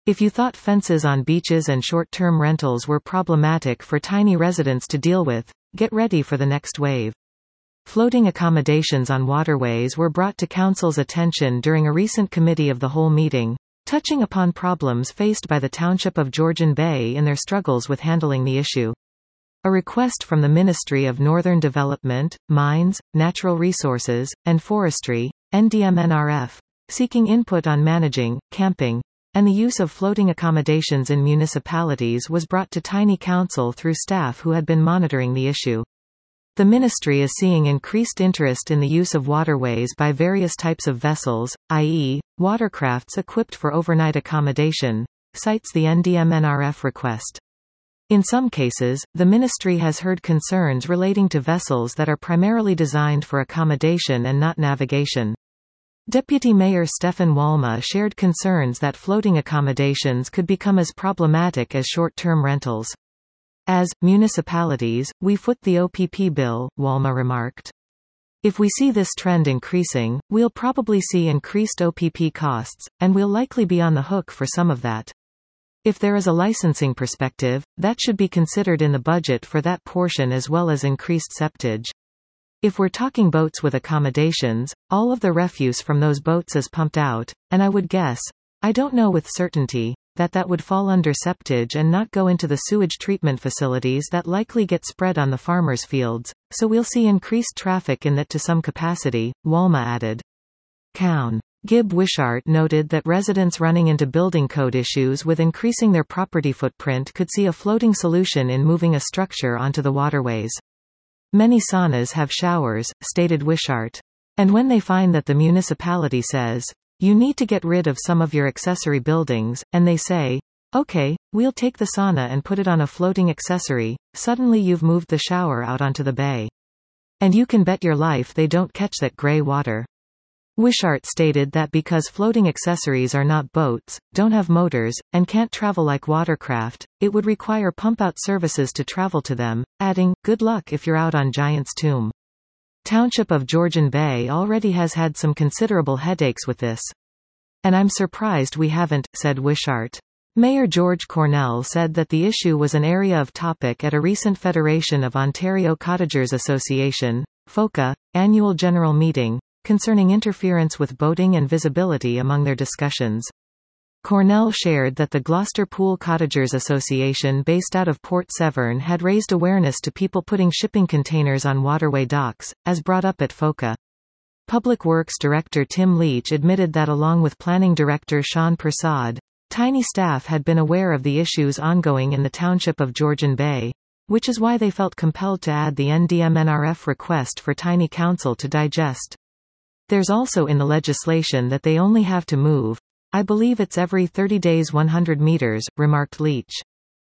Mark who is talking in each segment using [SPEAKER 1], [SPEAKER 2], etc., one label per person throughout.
[SPEAKER 1] If you thought fences on beaches and short-term rentals were problematic for tiny residents to deal with, get ready for the next wave. Floating accommodations on waterways were brought to Council's attention during a recent Committee of the Whole meeting, touching upon problems faced by the Township of Georgian Bay in their struggles with handling the issue. A request from the Ministry of Northern Development, Mines, Natural Resources, and Forestry, NDMNRF, seeking input on managing, camping, and the use of floating accommodations in municipalities was brought to Tiny Council through staff who had been monitoring the issue. The ministry is seeing increased interest in the use of waterways by various types of vessels, i.e., watercrafts equipped for overnight accommodation, cites the NDMNRF request. In some cases, the ministry has heard concerns relating to vessels that are primarily designed for accommodation and not navigation. Deputy Mayor Stefan Walma shared concerns that floating accommodations could become as problematic as short-term rentals. As municipalities, we foot the OPP bill, Walma remarked. If we see this trend increasing, we'll probably see increased OPP costs, and we'll likely be on the hook for some of that. If there is a licensing perspective, that should be considered in the budget for that portion as well as increased septage. If we're talking boats with accommodations, all of the refuse from those boats is pumped out, and I would guess, I don't know with certainty, that would fall under septage and not go into the sewage treatment facilities that likely get spread on the farmers' fields, so we'll see increased traffic in that to some capacity, Walma added. Cown. Gib Wishart noted that residents running into building code issues with increasing their property footprint could see a floating solution in moving a structure onto the waterways. Many saunas have showers, stated Wishart. And when they find that the municipality says, you need to get rid of some of your accessory buildings, and they say, okay, we'll take the sauna and put it on a floating accessory, suddenly you've moved the shower out onto the bay. And you can bet your life they don't catch that gray water. Wishart stated that because floating accessories are not boats, don't have motors, and can't travel like watercraft, it would require pump-out services to travel to them, adding, good luck if you're out on Giant's Tomb. Township of Georgian Bay already has had some considerable headaches with this. And I'm surprised we haven't, said Wishart. Mayor George Cornell said that the issue was an area of topic at a recent Federation of Ontario Cottagers Association, FOCA, annual general meeting, concerning interference with boating and visibility among their discussions. Cornell shared that the Gloucester Pool Cottagers Association based out of Port Severn had raised awareness to people putting shipping containers on waterway docks, as brought up at FOCA. Public Works Director Tim Leach admitted that along with Planning Director Sean Persad, Tiny staff had been aware of the issues ongoing in the Township of Georgian Bay, which is why they felt compelled to add the NDMNRF request for Tiny Council to digest. There's also in the legislation that they only have to move, I believe it's every 30 days 100 meters, remarked Leach.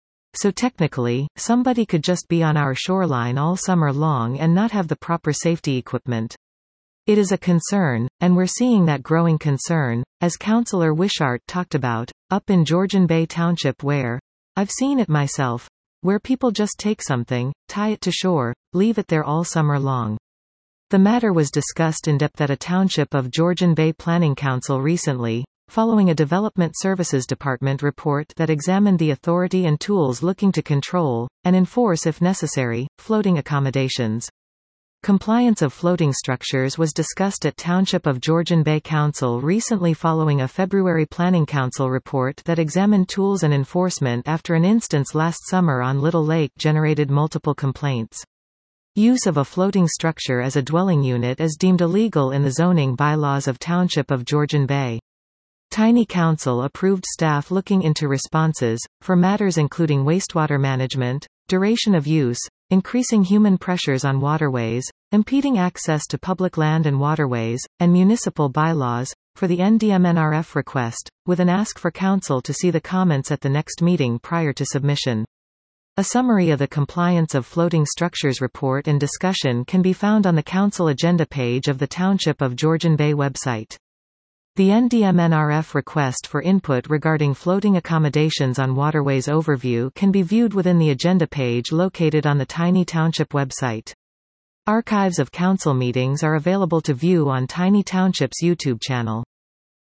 [SPEAKER 1] So technically, somebody could just be on our shoreline all summer long and not have the proper safety equipment. It is a concern, and we're seeing that growing concern, as Councillor Wishart talked about, up in Georgian Bay Township where, I've seen it myself, where people just take something, tie it to shore, leave it there all summer long. The matter was discussed in depth at a Township of Georgian Bay Planning Council recently, following a Development Services Department report that examined the authority and tools looking to control, and enforce if necessary, floating accommodations. Compliance of floating structures was discussed at Township of Georgian Bay Council recently following a February Planning Council report that examined tools and enforcement after an instance last summer on Little Lake generated multiple complaints. Use of a floating structure as a dwelling unit is deemed illegal in the zoning bylaws of Township of Georgian Bay. Tiny Council approved staff looking into responses, for matters including wastewater management, duration of use, increasing human pressures on waterways, impeding access to public land and waterways, and municipal bylaws, for the NDMNRF request, with an ask for Council to see the comments at the next meeting prior to submission. A summary of the Compliance of Floating Structures report and discussion can be found on the Council agenda page of the Township of Georgian Bay website. The NDMNRF request for input regarding floating accommodations on waterways overview can be viewed within the agenda page located on the Tiny Township website. Archives of council meetings are available to view on Tiny Township's YouTube channel.